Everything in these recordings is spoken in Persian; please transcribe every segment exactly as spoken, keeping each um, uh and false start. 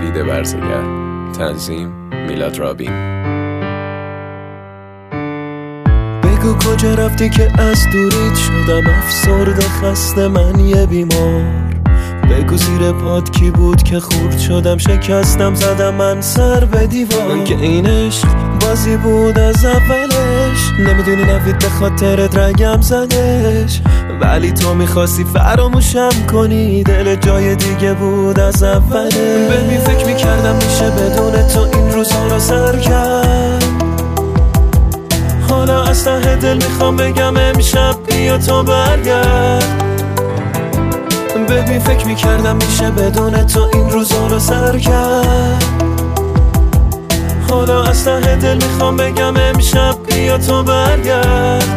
نوید برزگر، تنظیم میلاد رابین. بگو کجا رفتی که از دوریت شدم افسرده خسته من یه بیمار. بگو زیر پات کی بود که خورد شدم شکستم زدم من سر به دیوار. که این عشق بازی بود از اولش، نمیدونی نوید به خاطرت رگم زدش، ولی تو میخواستی فراموشم کنی، دل جای دیگه بود از اولش. ببین فکر میکردم میشه بدون تو این روزها رو سر کرد، حالا از ته دل میخوام بگم امشب بیا تو برگرد. ببین فکر میکردم میشه بدون تو این روزا رو سر کرد، حالا از ته دل میخوام بگم امشب بیا تو برگرد.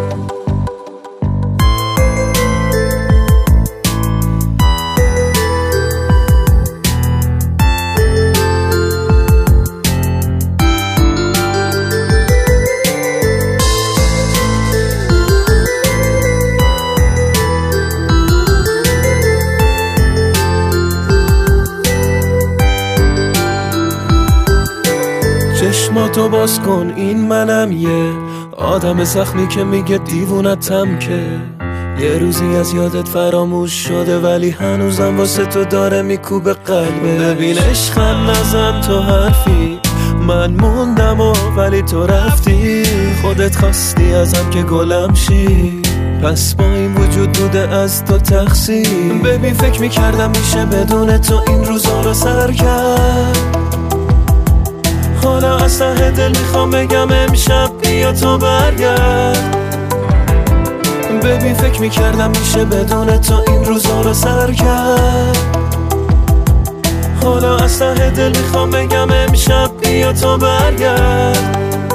چشماتو باز کن این منم، یه آدم زخمی که میگه دیوونتم، که یه روزی از یادت فراموش شده ولی هنوزم واسه تو داره میکوبه قلبه. ببین عشقم نزن تو حرفی، من موندم و ولی تو رفتی، خودت خواستی ازم که گلم شی، پس با این وجود بوده از تو تقصیر. ببین فکر میکردم میشه بدون تو این روزا رو سر کرد، حالا از ته دل میخوام بگم امشب بیا تو برگرد. ببین فکر میکردم میشه بدون تو این روزا رو سر کرد، حالا از ته دل میخوام بگم امشب بیا تو برگرد.